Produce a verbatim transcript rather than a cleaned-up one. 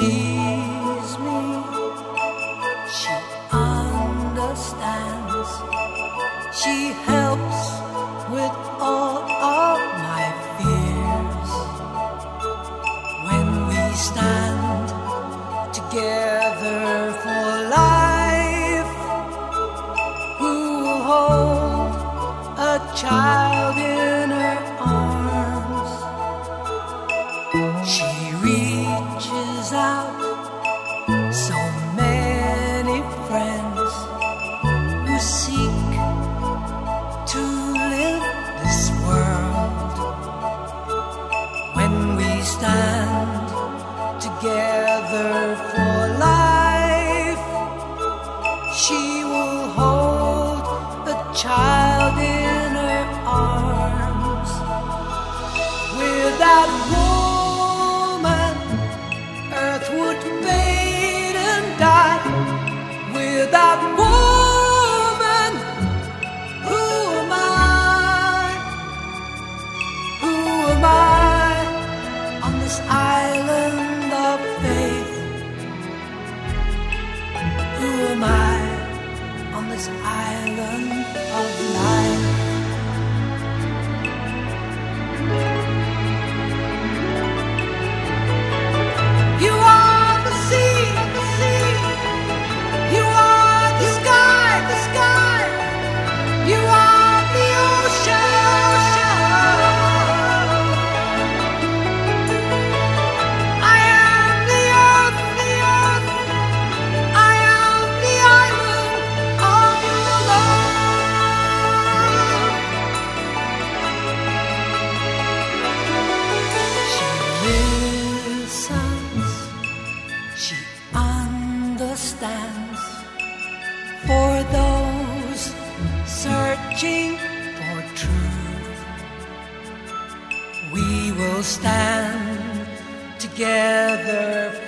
sees me, she understands, she helps with all of my fears. When we stand together for life, who will hold a child in her arms? She reaches out, so many friends who seek to live this world. When we stand together for life, she will hold a child in her arms. Without woman, earth would fade and die. Without woman, who am I? Who am I on this island of faith? Who am I on this island of life? You are the sea, the sea. You are the sky, the sky. You are the ocean. I am the earth, the earth. I am the island of love. She listens, she understands, for those searching for truth. We will stand together